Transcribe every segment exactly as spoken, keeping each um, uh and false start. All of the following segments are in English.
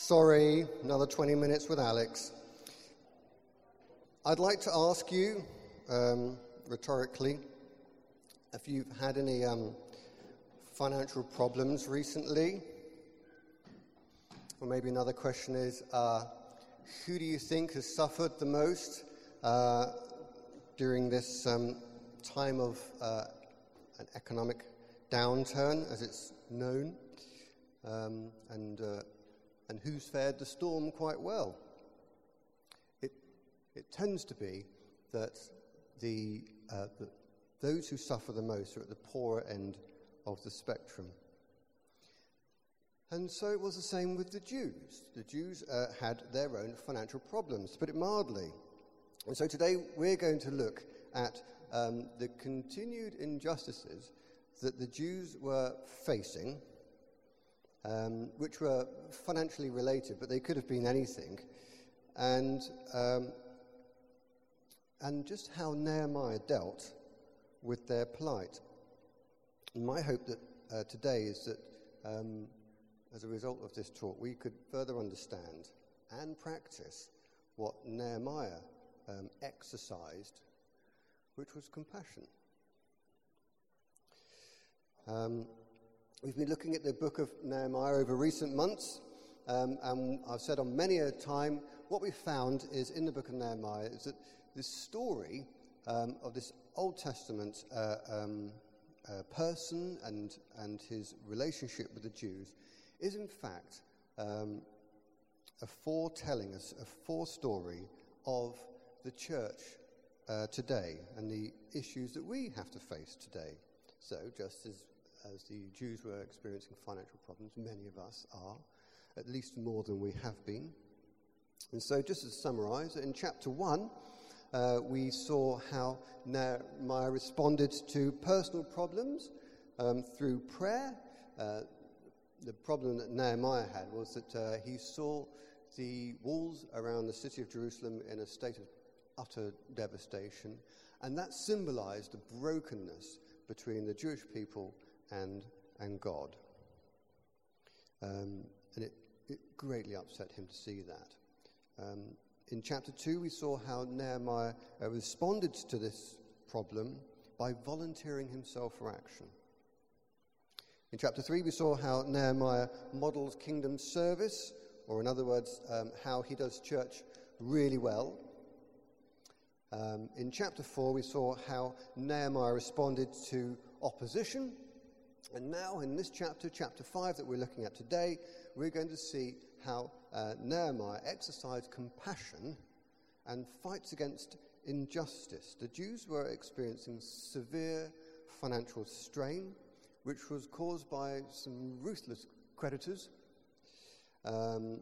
Sorry, another twenty minutes with Alex. I'd like to ask you, um, rhetorically, if you've had any um, financial problems recently. Or maybe another question is, uh, who do you think has suffered the most uh, during this um, time of uh, an economic downturn, as it's known, um, and uh, and who's fared the storm quite well? It it tends to be that the, uh, the those who suffer the most are at the poorer end of the spectrum. And so it was the same with the Jews. The Jews uh, had their own financial problems, to put it mildly. And so today we're going to look at um, the continued injustices that the Jews were facing, um, which were financially related, but they could have been anything, and um, and just how Nehemiah dealt with their plight. And my hope that uh, today is that um, as a result of this talk, we could further understand and practice what Nehemiah um, exercised, which was compassion. Um, we've been looking at the book of Nehemiah over recent months, um, and I've said on many a time, what we found is in the book of Nehemiah is that this story um, of this Old Testament uh, um, uh, person and, and his relationship with the Jews is in fact um, a foretelling, a, a forestory of the church uh, today and the issues that we have to face today. So just as, as the Jews were experiencing financial problems, many of us are, at least more than we have been. And so just to summarize, in chapter one, uh, we saw how Nehemiah responded to personal problems um, through prayer. Uh, The problem that Nehemiah had was that uh, he saw the walls around the city of Jerusalem in a state of utter devastation, and that symbolized the brokenness between the Jewish people and and God. Um, and it, it greatly upset him to see that. Um, in chapter two, we saw how Nehemiah uh, responded to this problem by volunteering himself for action. In chapter three, we saw how Nehemiah models kingdom service, or in other words, um, how he does church really well. Um, in chapter four, we saw how Nehemiah responded to opposition. And now in this chapter, chapter five that we're looking at today, we're going to see how uh, Nehemiah exercised compassion and fights against injustice. The Jews were experiencing severe financial strain, which was caused by some ruthless creditors. Um,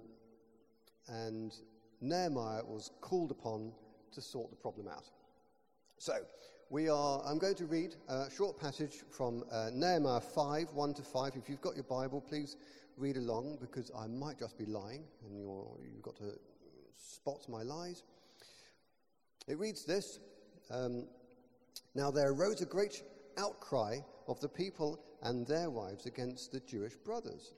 and Nehemiah was called upon to sort the problem out. So, we are, I'm going to read a short passage from uh, Nehemiah five, one to five. If you've got your Bible, please read along, because I might just be lying, and you're, you've got to spot my lies. It reads this, um, Now there arose a great outcry of the people and their wives against the Jewish brothers.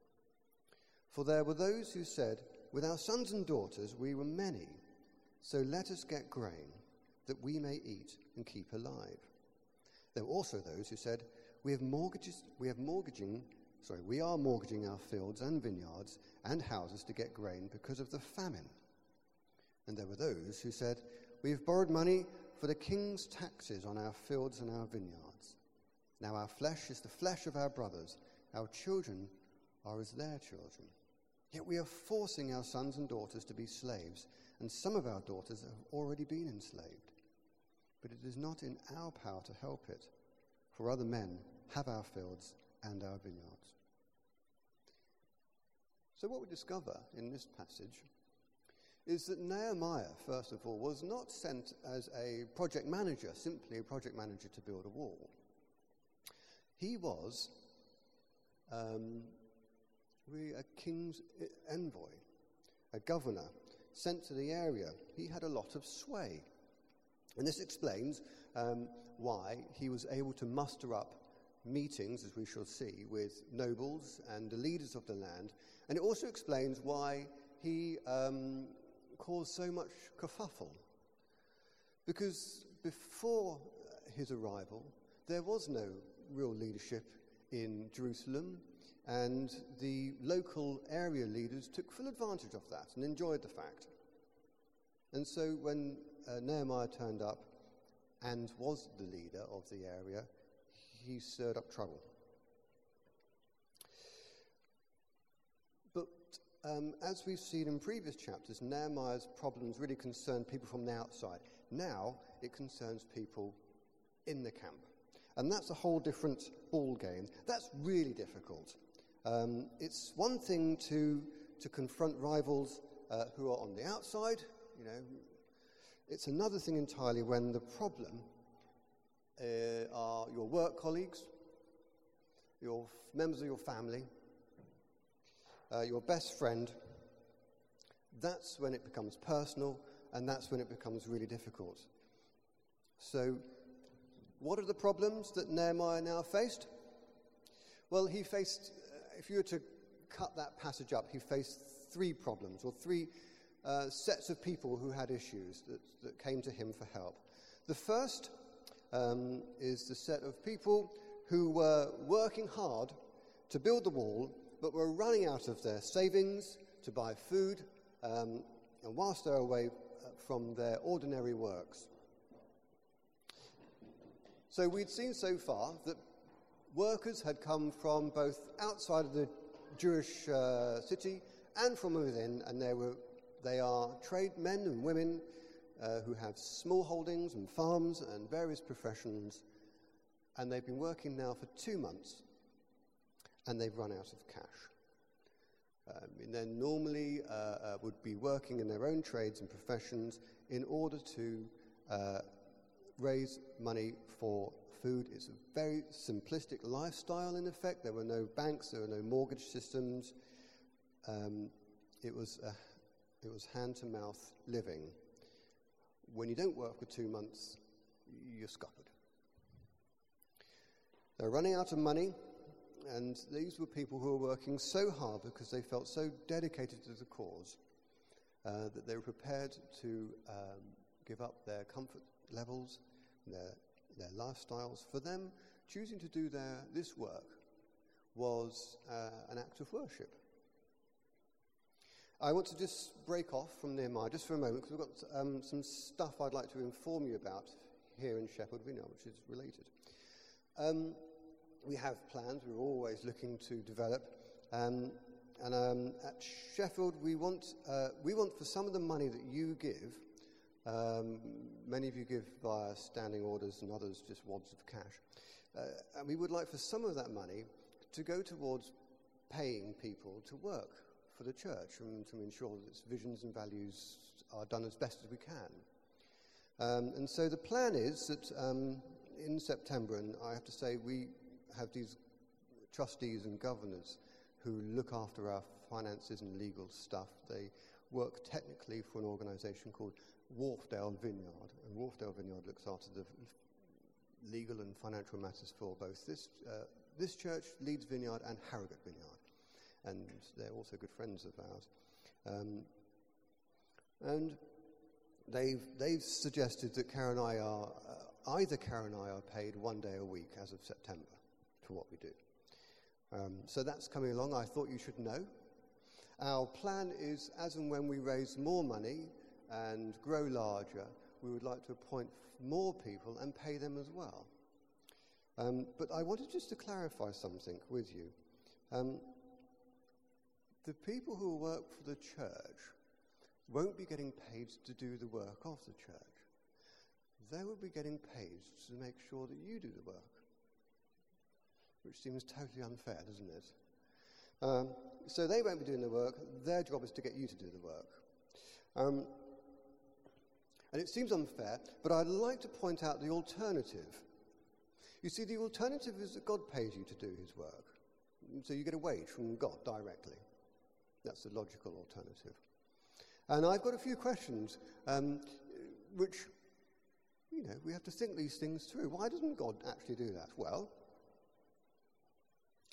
For there were those who said, With our sons and daughters we were many, so let us get grain, that we may eat and keep alive. There were also those who said, We have mortgages, we have mortgaging, sorry, we are mortgaging our fields and vineyards and houses to get grain because of the famine. And there were those who said, We have borrowed money for the king's taxes on our fields and our vineyards. Now our flesh is the flesh of our brothers, our children are as their children. Yet we are forcing our sons and daughters to be slaves, and some of our daughters have already been enslaved. But it is not in our power to help it, for other men have our fields and our vineyards. So what we discover in this passage is that Nehemiah, first of all, was not sent as a project manager, simply a project manager to build a wall. He was um, really a king's envoy, a governor sent to the area. He had a lot of sway. And this explains um, why he was able to muster up meetings, as we shall see, with nobles and the leaders of the land, and it also explains why he um, caused so much kerfuffle. Because before his arrival, there was no real leadership in Jerusalem, and the local area leaders took full advantage of that and enjoyed the fact. And so when uh, Nehemiah turned up and was the leader of the area, he stirred up trouble. But um, as we've seen in previous chapters, Nehemiah's problems really concerned people from the outside. Now it concerns people in the camp. And that's a whole different ball game. That's really difficult. Um, it's one thing to to confront rivals uh, who are on the outside, you know. It's another thing entirely when the problem uh, are your work colleagues, your f- members of your family, uh, your best friend. That's when it becomes personal, and that's when it becomes really difficult. So, what are the problems that Nehemiah now faced? Well, he faced, uh, if you were to cut that passage up, he faced three problems, or three uh, sets of people who had issues that, that came to him for help. The first um, is the set of people who were working hard to build the wall, but were running out of their savings to buy food, um, and whilst they're away from their ordinary works. So we'd seen so far that workers had come from both outside of the Jewish uh, city and from within, and they were they are trade men and women uh, who have small holdings and farms and various professions, and they've been working now for two months, and they've run out of cash. Um, and then normally uh, uh, would be working in their own trades and professions in order to uh, raise money for food. It's a very simplistic lifestyle in effect. There were no banks, there were no mortgage systems. Um, it was a, it was hand-to-mouth living. When you don't work for two months, you're scuppered. They're running out of money, and these were people who were working so hard because they felt so dedicated to the cause uh, that they were prepared to um, give up their comfort levels, their their lifestyles. For them, choosing to do their this work was uh, an act of worship. I want to just break off from Nehemiah just for a moment, because we've got um, some stuff I'd like to inform you about here in Sheffield Vineyard, which is related. Um, we have plans we're always looking to develop, um, and um, at Sheffield we want uh, we want for some of the money that you give. Um, many of you give via standing orders and others just wads of cash. Uh, and we would like for some of that money to go towards paying people to work for the church and to ensure that its visions and values are done as best as we can. Um, and so the plan is that um, in September, and I have to say we have these trustees and governors who look after our finances and legal stuff. They work technically for an organisation called Wharfdale Vineyard, and Wharfdale Vineyard looks after the legal and financial matters for both this uh, this church, Leeds Vineyard, and Harrogate Vineyard, and they're also good friends of ours. Um, and they've they've suggested that Karen and I are uh, either Karen and I are paid one day a week as of September for what we do. Um, so that's coming along. I thought you should know. Our plan is, as and when we raise more money and grow larger, we would like to appoint more people and pay them as well. Um, but I wanted just to clarify something with you. Um, the people who work for the church won't be getting paid to do the work of the church. They will be getting paid to make sure that you do the work, which seems totally unfair, doesn't it? Um, so they won't be doing the work. Their job is to get you to do the work. Um, And it seems unfair, but I'd like to point out the alternative. You see, the alternative is that God pays you to do his work. So you get a wage from God directly. That's the logical alternative. And I've got a few questions, um, which, you know, we have to think these things through. Why doesn't God actually do that? Well,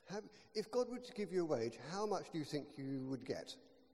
Have, if God were to give you a wage, how much do you think you would get?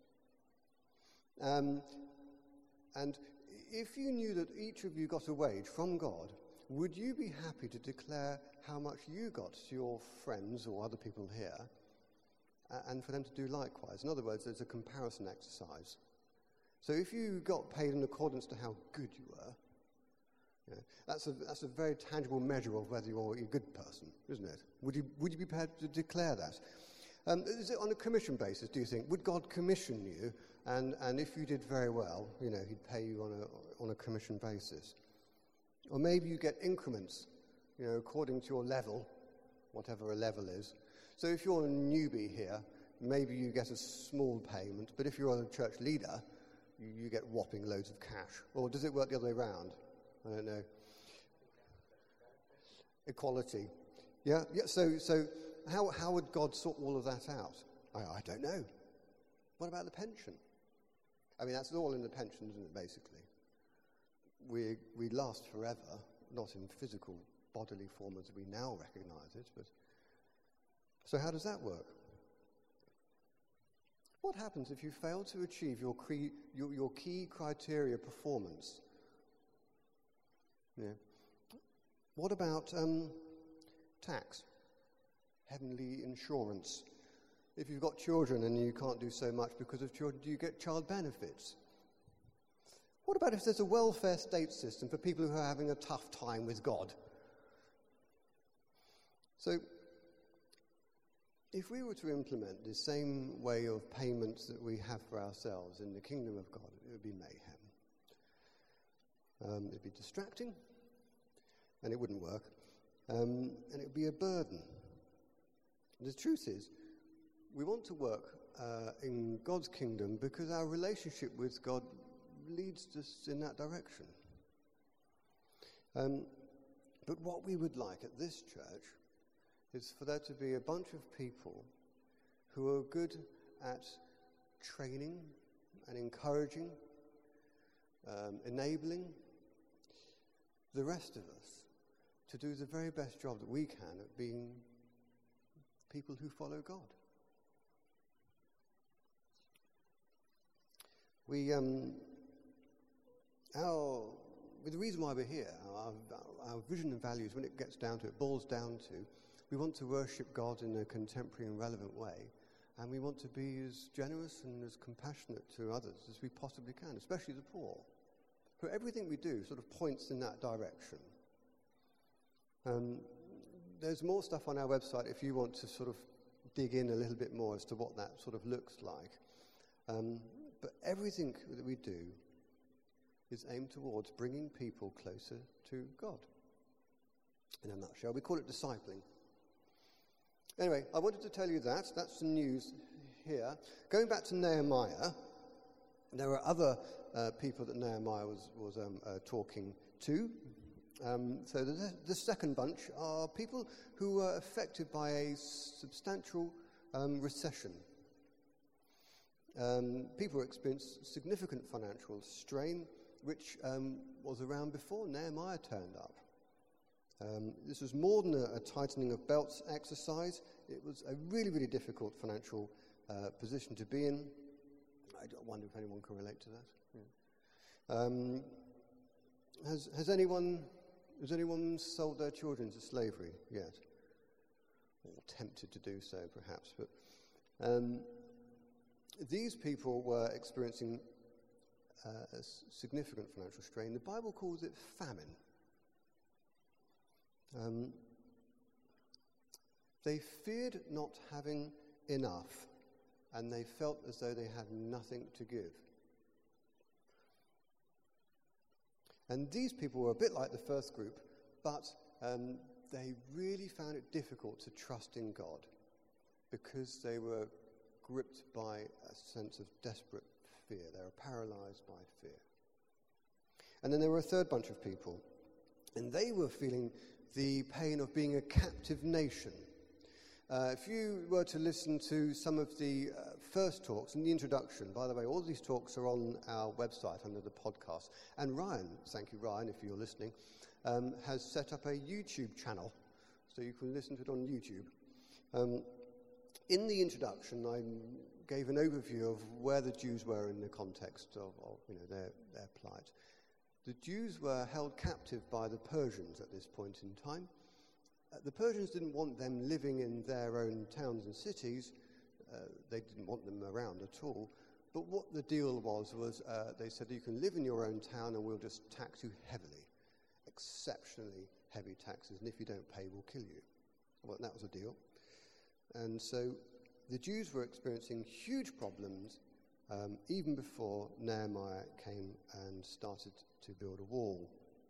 Um, and if you knew that each of you got a wage from God, would you be happy to declare how much you got to your friends or other people here, uh, and for them to do likewise? In other words, there's a comparison exercise. So if you got paid in accordance to how good you were, you know, that's a that's a very tangible measure of whether you're a good person, isn't it? Would you would you be prepared to declare that? Um, is it on a commission basis, do you think? Would God commission you, and, and if you did very well, you know, he'd pay you on a on a commission basis? Or maybe you get increments, you know, according to your level, whatever a level is. So if you're a newbie here, maybe you get a small payment, but if you're a church leader, you, you get whopping loads of cash. Or does it work the other way around? I don't know. Equality. Yeah, yeah. So, so how how would God sort all of that out? I, I don't know. What about the pension? I mean, that's all in the pension, isn't it, basically? We we last forever, not in physical bodily form as we now recognize it, but so how does that work? What happens if you fail to achieve your cre- your, your key criteria performance? Yeah. What about um, tax, heavenly insurance? If you've got children and you can't do so much because of children, do you get child benefits? What about if there's a welfare state system for people who are having a tough time with God? So, if we were to implement the same way of payments that we have for ourselves in the kingdom of God, it would be mayhem. Um, it'd be distracting, and it wouldn't work, um, and it would be a burden. The truth is, we want to work uh, in God's kingdom because our relationship with God leads us in that direction. Um, but what we would like at this church is for there to be a bunch of people who are good at training and encouraging, um, enabling the rest of us to do the very best job that we can at being people who follow God. We, um, our, the reason why we're here, our, our vision and values, when it gets down to it, boils down to, we want to worship God in a contemporary and relevant way, and we want to be as generous and as compassionate to others as we possibly can, especially the poor. So everything we do sort of points in that direction. Um, there's more stuff on our website if you want to sort of dig in a little bit more as to what that sort of looks like. Um, but everything that we do is aimed towards bringing people closer to God. In a nutshell, we call it discipling. Anyway, I wanted to tell you that. That's the news here. Going back to Nehemiah, there were other uh, people that Nehemiah was, was um, uh, talking to. Um, so the, the second bunch are people who were affected by a substantial um, recession. Um, people experienced significant financial strain, which um, was around before Nehemiah turned up. Um, this was more than a, a tightening of belts exercise. It was a really, really difficult financial uh, position to be in. I wonder if anyone can relate to that. Yeah. Um, has, has anyone has anyone sold their children to slavery yet? Or tempted to do so, perhaps. But um, these people were experiencing uh, a s- significant financial strain. The Bible calls it famine. Um, they feared not having enough, and they felt as though they had nothing to give. And these people were a bit like the first group, but um, they really found it difficult to trust in God because they were gripped by a sense of desperate fear. They were paralyzed by fear. And then there were a third bunch of people, and they were feeling the pain of being a captive nation. Uh, if you were to listen to some of the uh, first talks in the introduction, by the way, all these talks are on our website under the podcast. And Ryan, thank you Ryan if you're listening, um, has set up a YouTube channel, so you can listen to it on YouTube. Um, In the introduction, I gave an overview of where the Jews were in the context of, of you know, their, their plight. The Jews were held captive by the Persians at this point in time. Uh, the Persians didn't want them living in their own towns and cities. Uh, they didn't want them around at all. But what the deal was, was uh, they said, you can live in your own town and we'll just tax you heavily, exceptionally heavy taxes, and if you don't pay, we'll kill you. Well, that was a deal. And so the Jews were experiencing huge problems um, even before Nehemiah came and started to build a wall.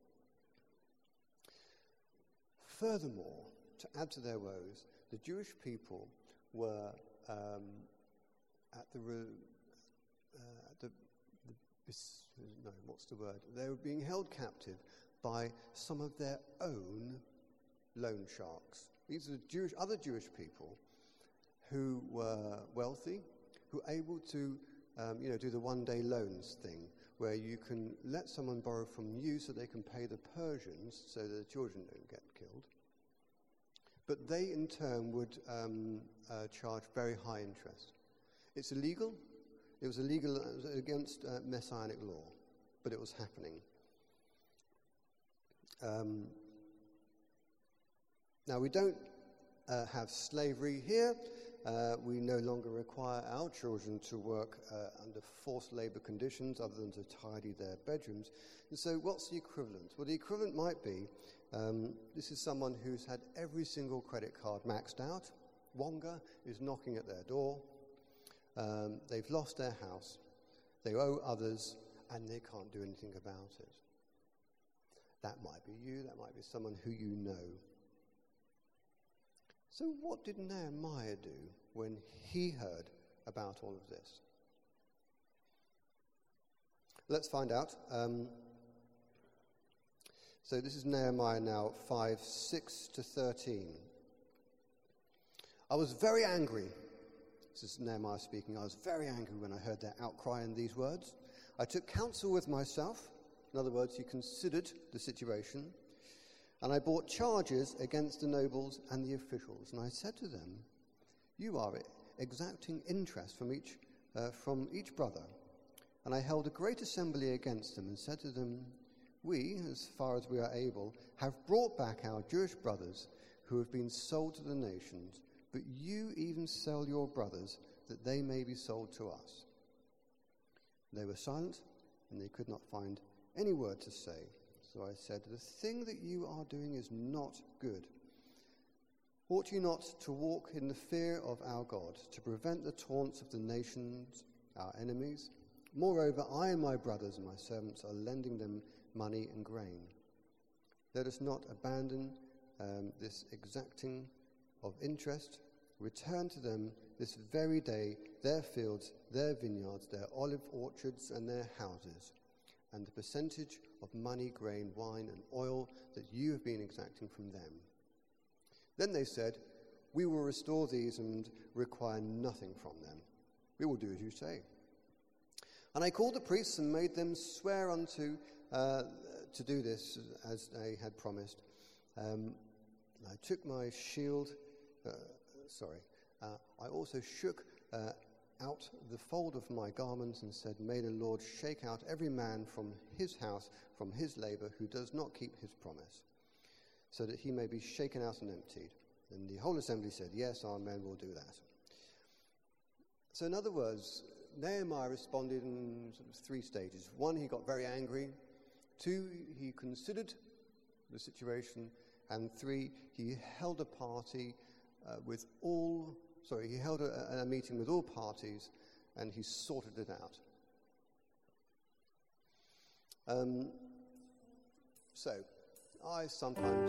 Furthermore, to add to their woes, the Jewish people were um, at the, uh, the, the no, what's the word? They were being held captive by some of their own loan sharks. These are Jewish, other Jewish people who were wealthy, who were able to, um, you know, do the one-day loans thing, where you can let someone borrow from you so they can pay the Persians so that the children don't get killed. But they, in turn, would um, uh, charge very high interest. It's illegal. It was illegal it was against uh, Messianic law, but it was happening. Um, now, we don't uh, have slavery here. Uh, we no longer require our children to work uh, under forced labor conditions other than to tidy their bedrooms. And so what's the equivalent? Well, the equivalent might be, um, this is someone who's had every single credit card maxed out. Wonga is knocking at their door. Um, they've lost their house. They owe others, and they can't do anything about it. That might be you. That might be someone who you know. So what did Nehemiah do when he heard about all of this? Let's find out. Um, so this is Nehemiah now, five, six to thirteen. I was very angry. This is Nehemiah speaking. I was very angry when I heard their outcry in these words. I took counsel with myself. In other words, he considered the situation. And I brought charges against the nobles and the officials. And I said to them, you are exacting interest from each, uh, from each brother. And I held a great assembly against them and said to them, we, as far as we are able, have brought back our Jewish brothers who have been sold to the nations, but you even sell your brothers that they may be sold to us. They were silent, and they could not find any word to say. So I said, the thing that you are doing is not good. Ought you not to walk in the fear of our God, to prevent the taunts of the nations, our enemies? Moreover, I and my brothers and my servants are lending them money and grain. Let us not abandon um, this exacting of interest. Return to them this very day their fields, their vineyards, their olive orchards, and their houses, and the percentage of money, grain, wine, and oil that you have been exacting from them. Then they said, we will restore these and require nothing from them. We will do as you say. And I called the priests and made them swear unto uh, to do this as they had promised. Um, I took my shield, uh, sorry, uh, I also shook uh, out the fold of my garments and said, may the Lord shake out every man from his house, from his labor, who does not keep his promise, so that he may be shaken out and emptied. And the whole assembly said, yes, our men will do that. So in other words, Nehemiah responded in sort of three stages. One, he got very angry. Two, he considered the situation. And three, he held a party uh, with all, sorry, he held a, a meeting with all parties, and he sorted it out. Um, so, I sometimes...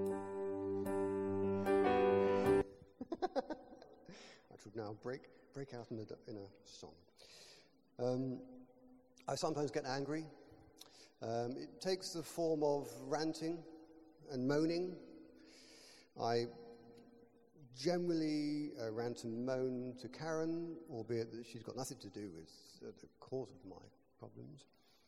I should now break break out in a, in a song. Um, I sometimes get angry. Um, it takes the form of ranting and moaning. I generally uh, rant and moan to Karen, albeit that she's got nothing to do with uh, the cause of my problems.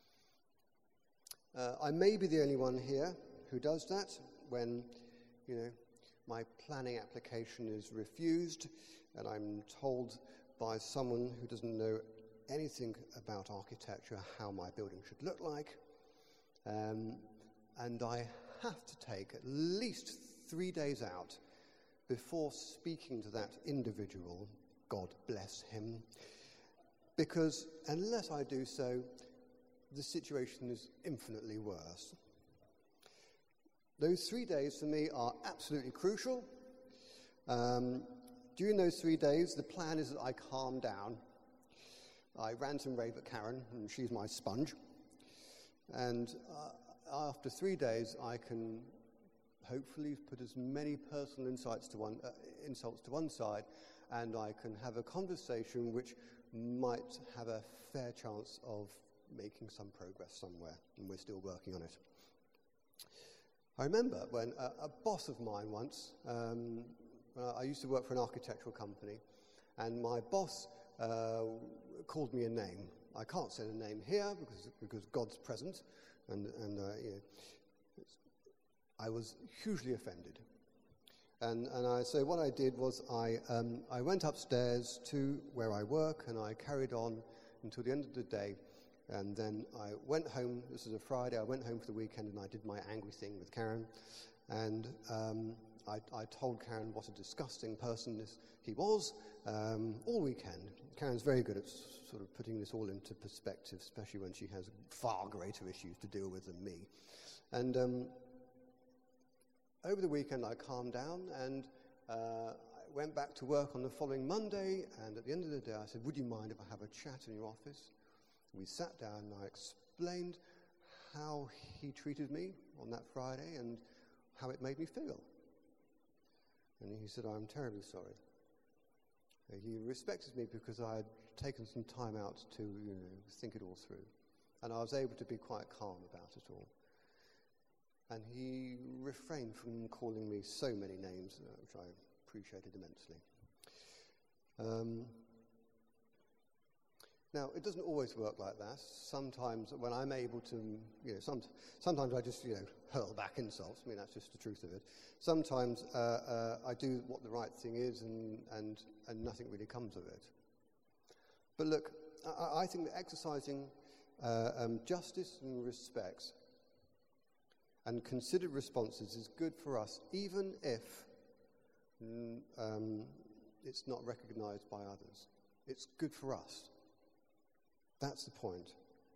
Uh, I may be the only one here who does that when, you know, my planning application is refused and I'm told by someone who doesn't know anything about architecture how my building should look like, um, and I have to take at least three days out before speaking to that individual, God bless him, because unless I do so, the situation is infinitely worse. Those three days for me are absolutely crucial. Um, during those three days, the plan is that I calm down. I rant and rave at Karen, and she's my sponge. And uh, after three days, I can hopefully put as many personal insights to one, uh, insults to one side, and I can have a conversation which might have a fair chance of making some progress somewhere, and we're still working on it. I remember when a, a boss of mine once, um, uh, I used to work for an architectural company, and my boss uh, called me a name. I can't say the name here because because God's present, and, and uh, you know, it's, I was hugely offended. And, and I, so what I did was I, um, I went upstairs to where I work, and I carried on until the end of the day. And then I went home. This was a Friday. I went home for the weekend, and I did my angry thing with Karen. And um, I, I told Karen what a disgusting person this, he was um, all weekend. Karen's very good at s- sort of putting this all into perspective, especially when she has far greater issues to deal with than me. And um, over the weekend, I calmed down, and uh, I went back to work on the following Monday. And at the end of the day, I said, "Would you mind if I have a chat in your office?" We sat down, and I explained how he treated me on that Friday and how it made me feel. And he said, "I'm terribly sorry." He respected me because I had taken some time out to, you know, think it all through. And I was able to be quite calm about it all. And he refrained from calling me so many names, uh, which I appreciated immensely. Um, Now, it doesn't always work like that. Sometimes when I'm able to, you know, some, sometimes I just, you know, hurl back insults. I mean, that's just the truth of it. Sometimes uh, uh, I do what the right thing is, and, and, and nothing really comes of it. But look, I, I think that exercising uh, um, justice and respect and considered responses is good for us, even if mm, um, it's not recognized by others. It's good for us. That's the point.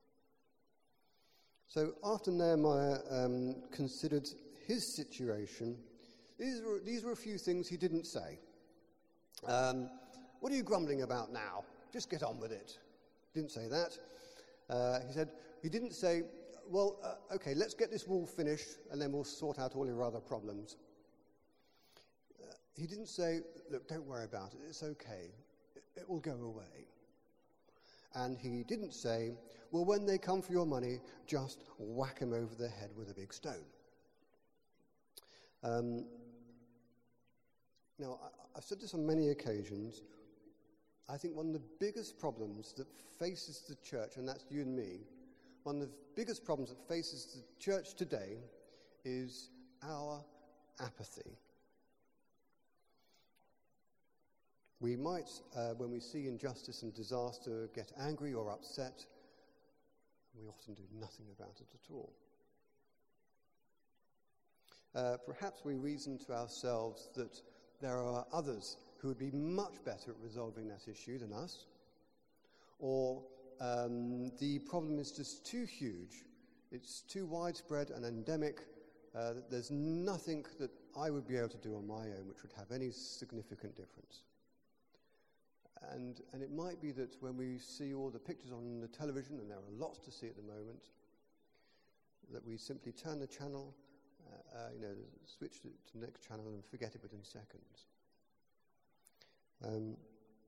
So after Nehemiah um, considered his situation, these were, these were a few things he didn't say. Um, what are you grumbling about now? Just get on with it. Didn't say that. Uh, he said, he didn't say, well, uh, okay, let's get this wall finished and then we'll sort out all your other problems. Uh, he didn't say, look, don't worry about it, it's okay, it, it will go away. And he didn't say, well, when they come for your money, just whack them over the head with a big stone. Um, now, I, I've said this on many occasions. I think one of the biggest problems that faces the church, and that's you and me, one of the biggest problems that faces the church today is our apathy. We might, uh, when we see injustice and disaster, get angry or upset. We often do nothing about it at all. Uh, perhaps we reason to ourselves that there are others who would be much better at resolving that issue than us, or um, the problem is just too huge, it's too widespread and endemic, uh, that there's nothing that I would be able to do on my own which would have any significant difference. And, and it might be that when we see all the pictures on the television, and there are lots to see at the moment, that we simply turn the channel, uh, uh, you know, switch it to the next channel and forget it within seconds. Um,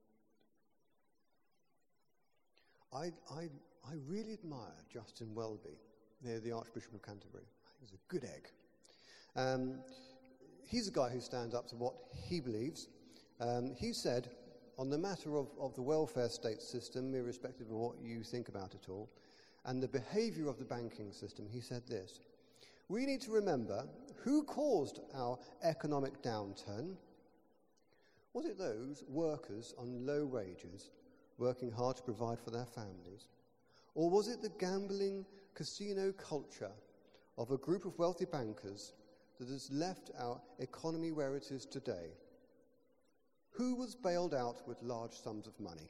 I, I, I really admire Justin Welby, the, the Archbishop of Canterbury. He's a good egg. Um, he's a guy who stands up to what he believes. Um, he said, on the matter of, of the welfare state system, irrespective of what you think about it all, and the behavior of the banking system, he said this: we need to remember who caused our economic downturn. Was it those workers on low wages working hard to provide for their families? Or was it the gambling casino culture of a group of wealthy bankers that has left our economy where it is today? Who was bailed out with large sums of money?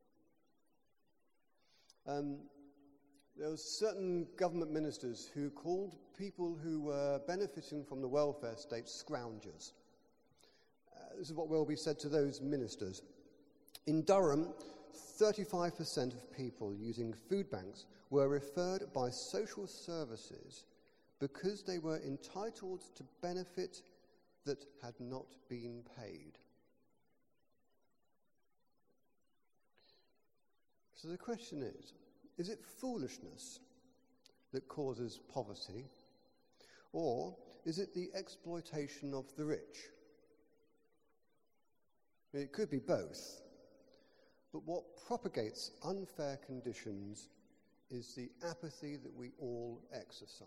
Um, there were certain government ministers who called people who were benefiting from the welfare state scroungers. Uh, this is what will be said to those ministers. In Durham, thirty-five percent of people using food banks were referred by social services because they were entitled to benefit that had not been paid. So the question is, is it foolishness that causes poverty, or is it the exploitation of the rich? It could be both, but what propagates unfair conditions is the apathy that we all exercise.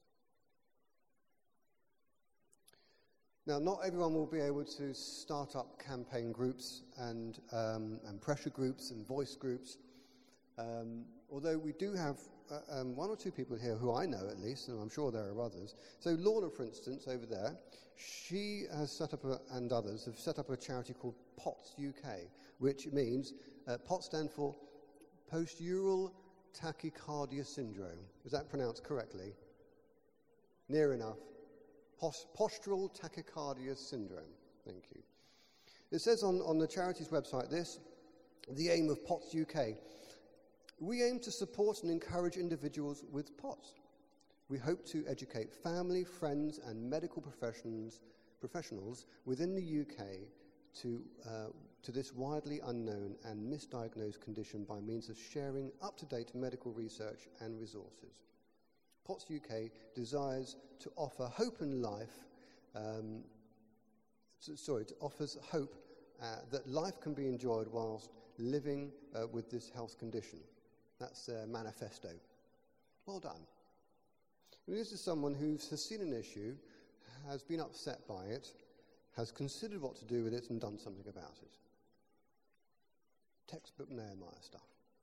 Now, not everyone will be able to start up campaign groups and, um, and pressure groups and voice groups, um, although we do have uh, um, one or two people here who I know at least, and I'm sure there are others. So Lorna, for instance, over there, she has set up, a, and others have set up a charity called POTS U K, which means, uh, POTS stand for Postural Tachycardia Syndrome. Is that pronounced correctly? Near enough. Post- postural Tachycardia Syndrome. Thank you. It says on, on the charity's website this, the aim of POTS U K. We aim to support and encourage individuals with POTS. We hope to educate family, friends, and medical professions, professionals within the U K to, uh, to this widely unknown and misdiagnosed condition by means of sharing up-to-date medical research and resources. POTS U K desires to offer hope and life, um, so, sorry, it offers hope uh, that life can be enjoyed whilst living uh, with this health condition. That's their manifesto. Well done. I mean, this is someone who has seen an issue, has been upset by it, has considered what to do with it and done something about it. Textbook Nehemiah stuff.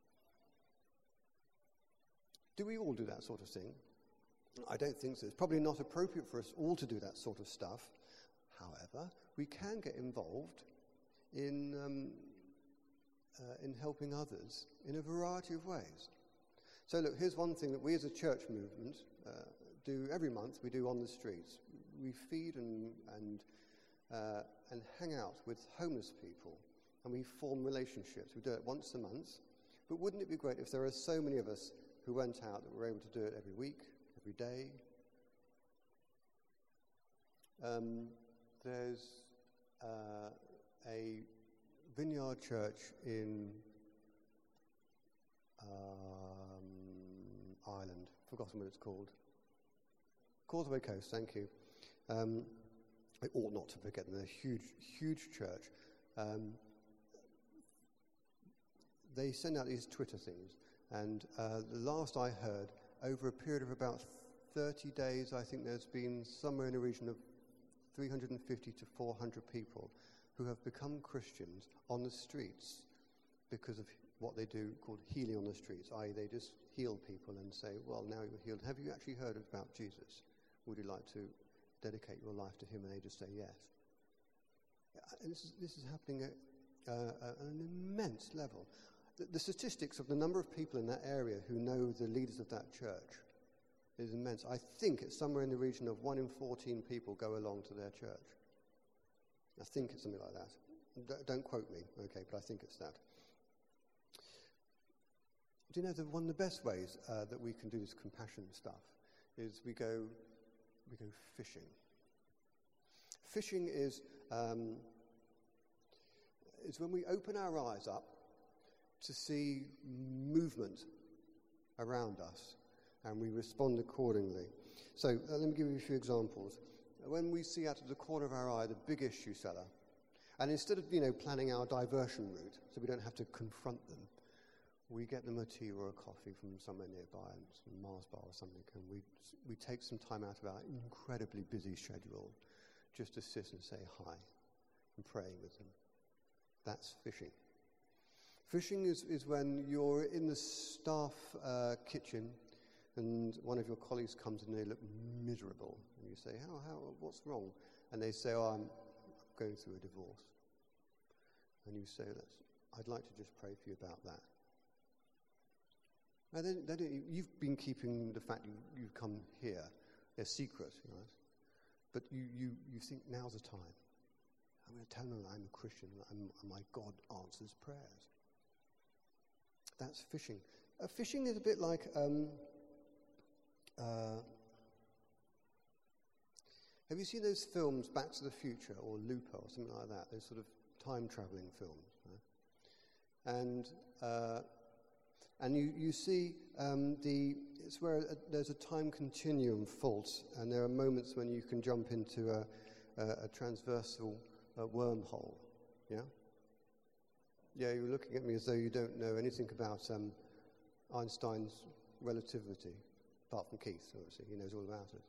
Do we all do that sort of thing? I don't think so. It's probably not appropriate for us all to do that sort of stuff. However, we can get involved in um, uh, in helping others in a variety of ways. So look, here's one thing that we as a church movement uh, do every month. We do on the streets. We feed and and uh, and hang out with homeless people, and we form relationships. We do it once a month. But wouldn't it be great if there are so many of us who went out that were able to do it every week, every day? Um, there's uh, a Vineyard Church in um, Ireland, forgotten what it's called. Causeway Coast, thank you. Um, I ought not to forget them. They're a huge, huge church. Um, they send out these Twitter things, and uh, the last I heard, over a period of about thirty days, I think there's been somewhere in the region of three hundred fifty to four hundred people who have become Christians on the streets because of what they do called healing on the streets, that is they just heal people and say, well, now you're healed. Have you actually heard about Jesus? Would you like to dedicate your life to him? And they just say yes. And this is, this is happening at uh, an immense level. The, the statistics of the number of people in that area who know the leaders of that church is immense. I think it's somewhere in the region of one in fourteen people go along to their church. I think it's something like that. D- don't quote me, okay, but I think it's that. Do you know that one of the best ways uh, that we can do this compassion stuff is we go we go fishing. Fishing is um, is when we open our eyes up to see movement around us, and we respond accordingly. So uh, let me give you a few examples. When we see out of the corner of our eye the big issue seller, and instead of you know planning our diversion route so we don't have to confront them, we get them a tea or a coffee from somewhere nearby, some Mars bar or something, and we we take some time out of our incredibly busy schedule just to sit and say hi and praying with them. That's fishing. Fishing is, is when you're in the staff uh, kitchen and one of your colleagues comes and they look miserable. And you say, how, how, what's wrong? And they say, oh, I'm going through a divorce. And you say, Let's, I'd like to just pray for you about that. Now, they, they don't, you've been keeping the fact you, you've come here a secret, you know, but you, you, you think now's the time. I'm going to tell them I'm a Christian and my God answers prayers. That's fishing. Uh, fishing is a bit like um, uh, have you seen those films, Back to the Future or Looper or something like that? Those sort of time-travelling films. Right? And uh, and you, you see um, the it's where a, there's a time continuum fault, and there are moments when you can jump into a, a, a transversal a wormhole. Yeah? Yeah, you're looking at me as though you don't know anything about um, Einstein's relativity, apart from Keith, obviously. He knows all about it.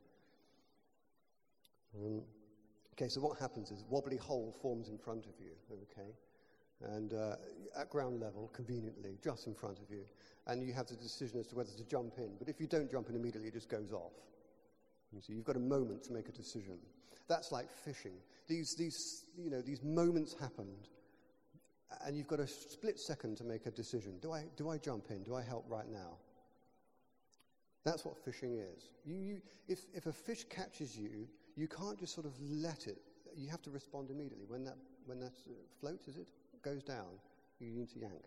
Um, okay, so what happens is a wobbly hole forms in front of you, okay? And uh, at ground level, conveniently, just in front of you. And you have the decision as to whether to jump in. But if you don't jump in immediately, it just goes off. You see, you've got a moment to make a decision. That's like fishing. These, these, you know, these moments happened, and you've got a split second to make a decision. Do I, do I jump in? Do I help right now? That's what fishing is. You, you, if, if a fish catches you, you can't just sort of let it. You have to respond immediately. When that, when that uh, float, is it, goes down, you need to yank.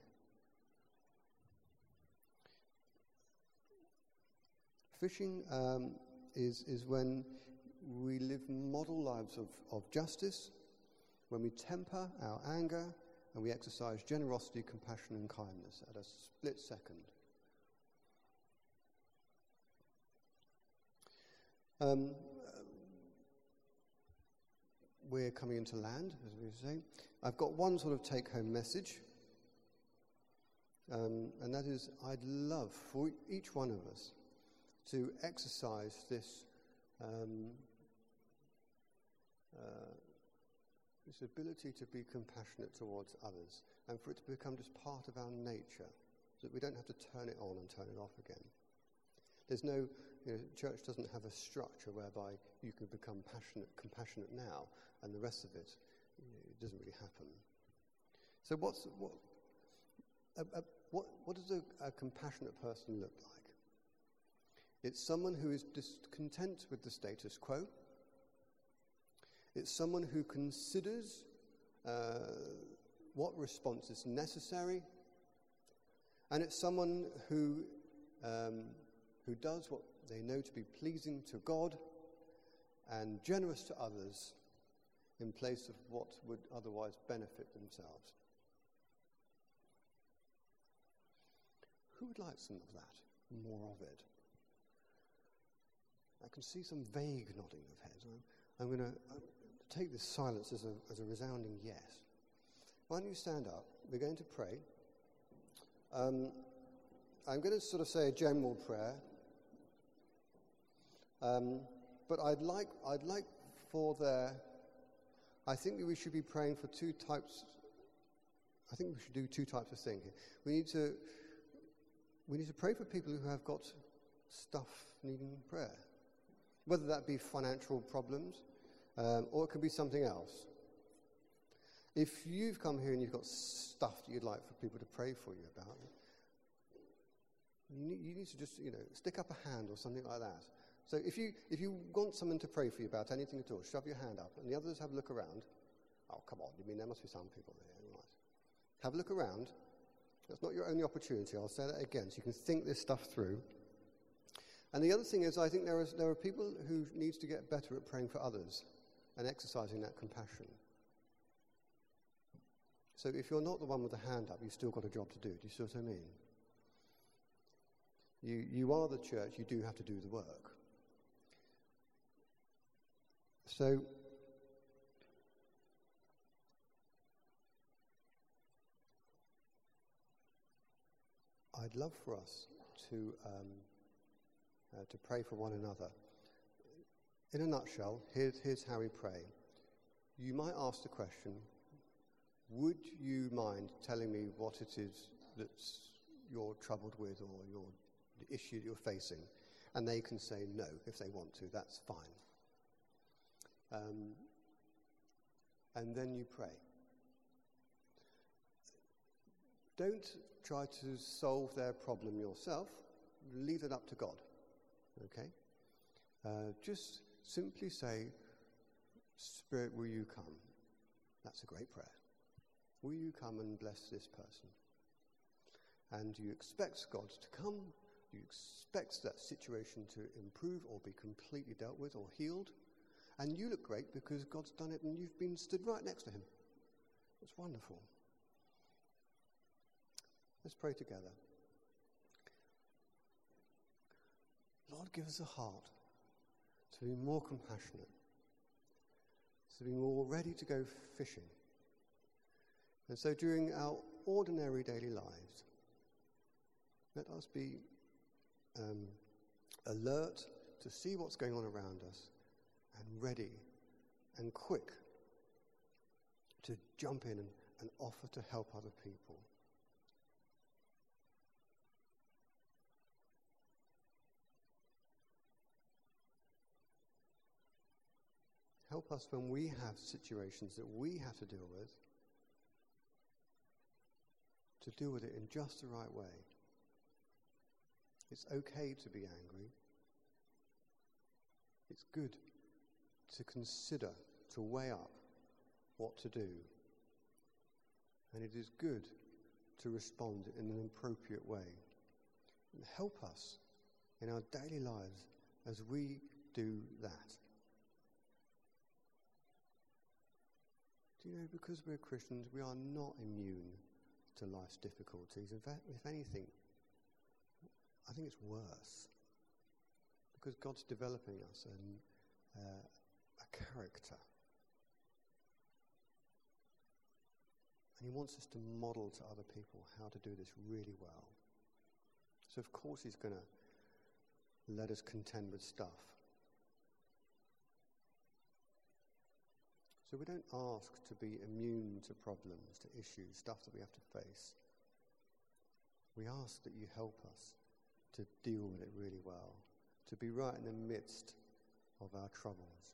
Fishing um, is, is when we live model lives of, of justice, when we temper our anger, and we exercise generosity, compassion, and kindness at a split second. Um, we're coming into land, as we were saying. I've got one sort of take-home message, um, and that is I'd love for each one of us to exercise this um, uh, this ability to be compassionate towards others, and for it to become just part of our nature, so that we don't have to turn it on and turn it off again. There's no, you know, church doesn't have a structure whereby you can become passionate, compassionate now, and the rest of it, you know, it doesn't really happen. So what's, what, a, a, what, what does a, a compassionate person look like? It's someone who is discontent with the status quo. It's someone who considers uh, what response is necessary. And it's someone who um, who does what they know to be pleasing to God and generous to others in place of what would otherwise benefit themselves. Who would like some of that? More of it? I can see some vague nodding of heads. I'm, I'm going to take this silence as a, as a resounding yes. Why don't you stand up? We're going to pray. Um, I'm going to sort of say a general prayer. Um, but I'd like, I'd like for there, I think that we should be praying for two types, I think we should do two types of thinking. We need to, we need to pray for people who have got stuff needing prayer, whether that be financial problems, um, or it could be something else. If you've come here and you've got stuff that you'd like for people to pray for you about, you need, you need to just, you know, stick up a hand or something like that. So if you if you want someone to pray for you about anything at all, shove your hand up, and the others have a look around. Oh, come on, you mean there must be some people there, right? Have a look around. That's not your only opportunity. I'll say that again, so you can think this stuff through. And the other thing is, I think there is there are people who need to get better at praying for others and exercising that compassion. So if you're not the one with the hand up, you've still got a job to do. Do you see what I mean? You you are the church. You do have to do the work. So, I'd love for us to um, uh, to pray for one another. In a nutshell, here's, here's how we pray. You might ask the question, would you mind telling me what it is that you're troubled with or your, the issue that you're facing? And they can say no if they want to. That's fine. Um, and then you pray. Don't try to solve their problem yourself. Leave it up to God. Okay? Uh, just simply say, Spirit, will you come? That's a great prayer. Will you come and bless this person? And you expect God to come. You expect that situation to improve or be completely dealt with or healed. And you look great because God's done it and you've been stood right next to him. It's wonderful. Let's pray together. Lord, give us a heart to be more compassionate, to be more ready to go fishing. And so during our ordinary daily lives, let us be um, alert to see what's going on around us and ready and quick to jump in and, and offer to help other people. Help us when we have situations that we have to deal with, to deal with it in just the right way. It's okay to be angry. It's good to consider, to weigh up what to do. And it is good to respond in an appropriate way. And help us in our daily lives as we do that. Do you know, because we're Christians, we are not immune to life's difficulties. In fact, if anything, I think it's worse. Because God's developing us and uh, a character. And he wants us to model to other people how to do this really well. So of course he's going to let us contend with stuff. So we don't ask to be immune to problems, to issues, stuff that we have to face. We ask that you help us to deal with it really well, to be right in the midst of our troubles.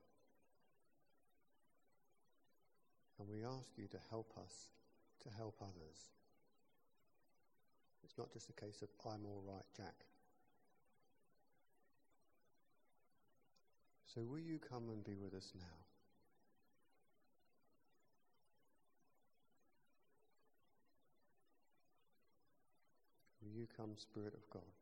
And we ask you to help us to help others. It's not just a case of, I'm all right, Jack. So will you come and be with us now? Will you come, Spirit of God?